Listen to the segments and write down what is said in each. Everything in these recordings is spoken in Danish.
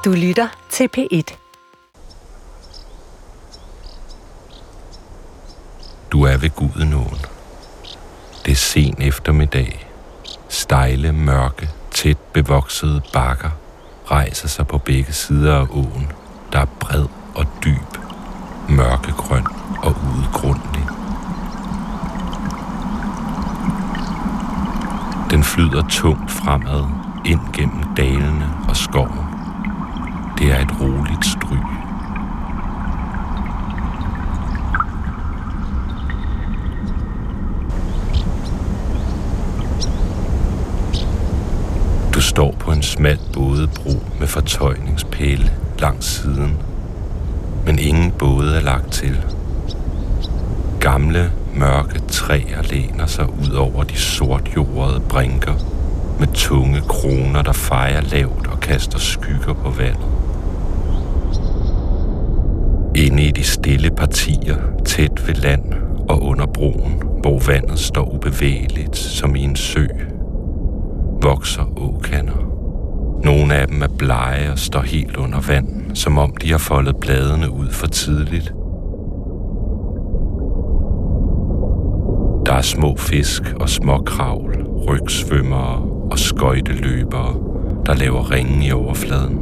Du lytter til P1. Du er ved Gudenåen. Det er sen eftermiddag. Stejle, mørke, tæt bevoksede bakker rejser sig på begge sider af åen, der er bred og dyb, mørkegrøn og udgrundelig. Den flyder tungt fremad ind gennem dalene og skoven. Det er et roligt stryg. Du står på en smal bådebro med fortøjningspæle langs siden, men ingen både er lagt til. Gamle, mørke træer læner sig ud over de sortjordede brinker med tunge kroner, der fejer lavt og kaster skygger på vandet. Inde i de stille partier, tæt ved land og under broen, hvor vandet står ubevægeligt som i en sø, vokser åkander. Nogle af dem er blege og står helt under vand, som om de har foldet bladene ud for tidligt. Der er små fisk og småkravl, rygsvømmere og skøjteløbere, der laver ringe i overfladen.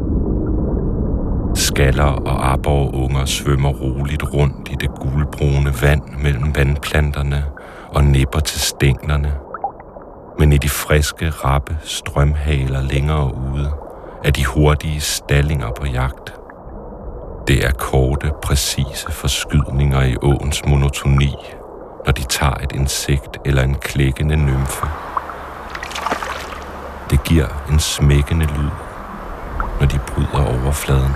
Skaller og aborreunger svømmer roligt rundt i det gulbrune vand mellem vandplanterne og nipper til stænglerne. Men i de friske, rappe strømhaler længere ude er de hurtige stallinger på jagt. Det er korte, præcise forskydninger i åens monotoni, når de tager et insekt eller en klækkende nymfe. Det giver en smækkende lyd, når de bryder overfladen.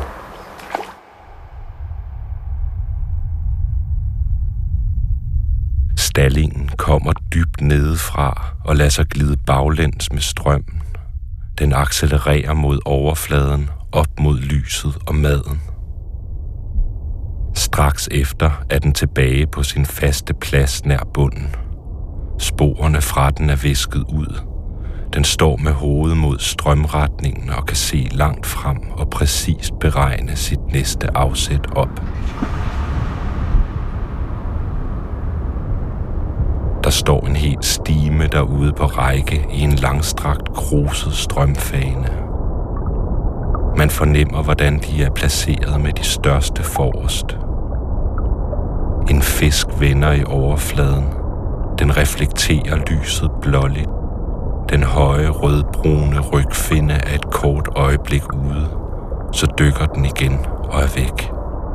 Stallingen kommer dybt nedefra og lader sig glide baglæns med strømmen. Den accelererer mod overfladen, op mod lyset og maden. Straks efter er den tilbage på sin faste plads nær bunden. Sporene fra den er visket ud. Den står med hovedet mod strømretningen og kan se langt frem og præcist beregne sit næste afsæt op. Der står en hel stime derude på række i en langstrakt kruset strømfane. Man fornemmer, hvordan de er placeret med de største forrest. En fisk vender i overfladen. Den reflekterer lyset blåligt. Den høje rødbrune rygfinne er et kort øjeblik ude, så dykker den igen og er væk.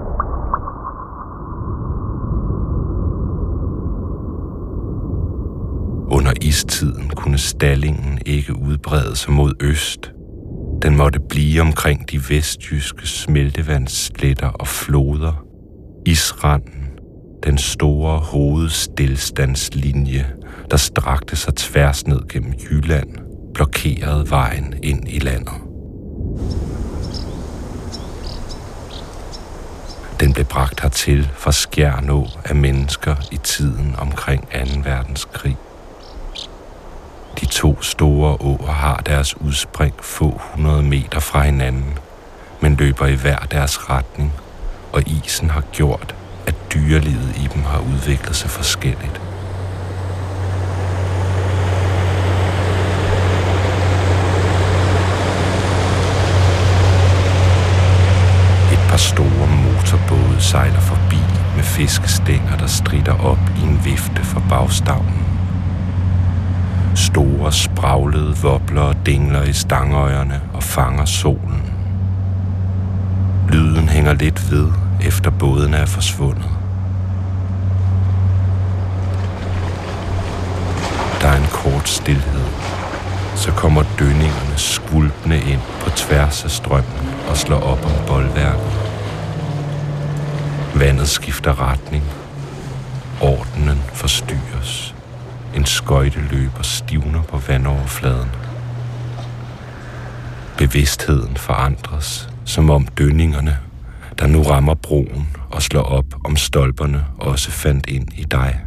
Under istiden kunne stallingen ikke udbrede sig mod øst. Den måtte blive omkring de vestjyske smeltevandssletter og floder. Isranden, den store hovedstilstandslinje, der strakte sig tværs ned gennem Jylland, blokerede vejen ind i landet. Den blev bragt hertil fra Skjernå af mennesker i tiden omkring 2. verdenskrig. De to store åer har deres udspring få 100 meter fra hinanden, men løber i hver deres retning, og isen har gjort, at dyrelivet i dem har udviklet sig forskelligt. Et par store motorbåde sejler forbi med fiskestænger, der stritter op i en vifte fra bagstavnen. Store, spraglede wobbler dingler i stangøjerne og fanger solen. Lyden hænger lidt ved, efter bådene er forsvundet. Der er en kort stilhed. Så kommer dønningerne skvulpende ind på tværs af strømmen og slår op om bolværket. Vandet skifter retning. Ordenen forstyrres. En skøjteløber stivner på vandoverfladen. Bevidstheden forandres, som om dønningerne, der nu rammer broen og slår op om stolperne, også fandt ind i dig.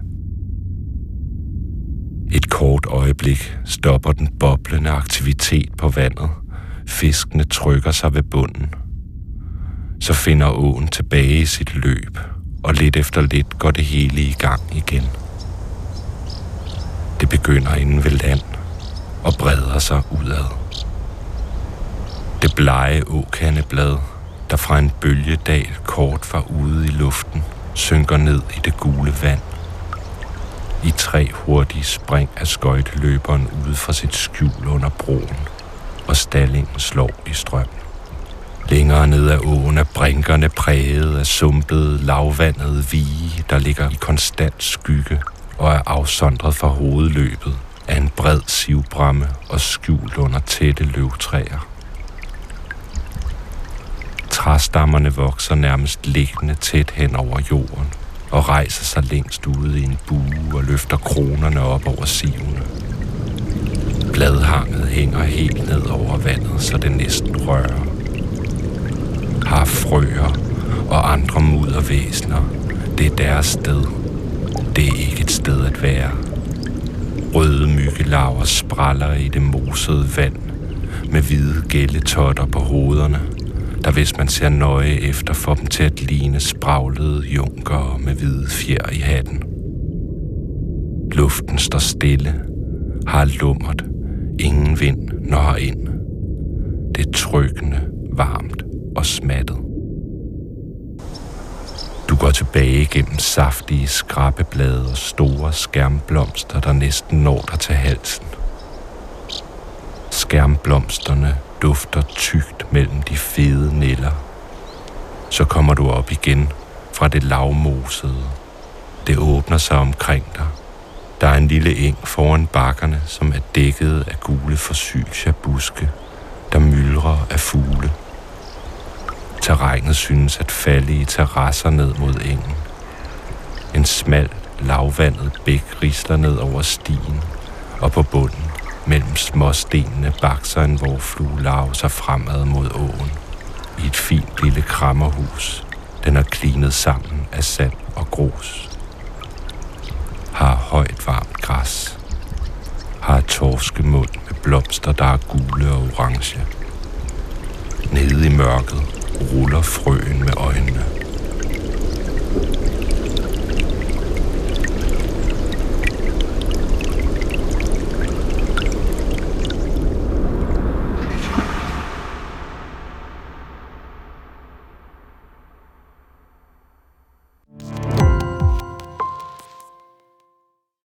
Et kort øjeblik stopper den boblende aktivitet på vandet, Fiskene trykker sig ved bunden. Så finder åen tilbage i sit løb, og lidt efter lidt går det hele i gang igen. Det begynder inde ved land og breder sig udad. Det blege åkandeblad, der fra en bølgedal kort var ude i luften, synker ned i det gule vand. I 3 hurtige spring er skøjteløberen ude fra sit skjul under broen, og stallingen slår i strøm. Længere ned ad åen er brinkerne præget af sumpede, lavvandede vige, der ligger i konstant skygge og er afsondret fra hovedløbet af en bred sivbramme og skjult under tætte løvtræer. Træstammerne vokser nærmest liggende tæt hen over jorden og rejser sig længst ude i en bue og løfter kronerne op over sivene. Bladhanget hænger helt ned over vandet, så det næsten rører. Harfrøer og andre muddervæsener, det er deres sted. Det er ikke et sted at være. Røde myggelarver spræller i det mosede vand med hvide gælletotter på hovederne, der hvis man ser nøje efter, får dem til at ligne spraglede junkere med hvide fjer i hatten. Luften står stille, har lummert, ingen vind når ind. Det er trykkende, varmt og smattet. Du går tilbage gennem saftige skrabbeblade og store skærmblomster, der næsten når dig til halsen. Skærmblomsterne dufter tykt mellem de fede nælder. Så kommer du op igen fra det lavmosede. Det åbner sig omkring dig. Der er en lille eng foran bakkerne, som er dækket af gule forsytia-buske, der myldrer af fugle. Terrænet synes at falde i terrasser ned mod engen. En smal, lavvandet bæk risler ned over stien, og på bunden, mellem småstenene, bakser en vårflue larve sig fremad mod åen. I et fint lille krammerhus. Den er klinet sammen af sand og grus. Har højt varmt græs. Har torskemund med blomster, der er gule og orange. Nede i mørket ruller frøen med øjnene.